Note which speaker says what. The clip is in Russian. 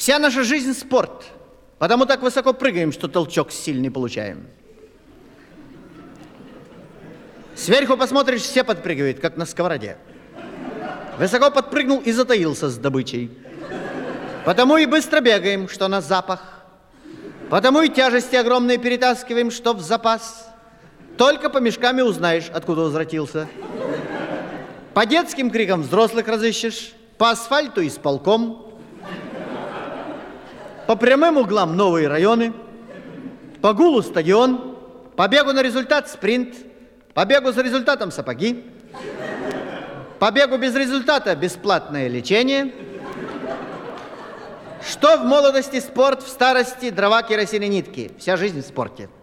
Speaker 1: Вся наша жизнь – спорт. Потому так высоко прыгаем, что толчок сильный получаем. Сверху посмотришь, все подпрыгивают, как на сковороде. Высоко подпрыгнул и затаился с добычей. Потому и быстро бегаем, что на запах. Потому и тяжести огромные перетаскиваем, что в запас. Только по мешкам и узнаешь, откуда возвратился. По детским крикам взрослых разыщешь, по асфальту исполком, по прямым углам новые районы, по гулу стадион, по бегу на результат спринт, по бегу за результатом сапоги, по бегу без результата бесплатное лечение. Что в молодости спорт, в старости дрова, керосин и нитки. Вся жизнь в спорте.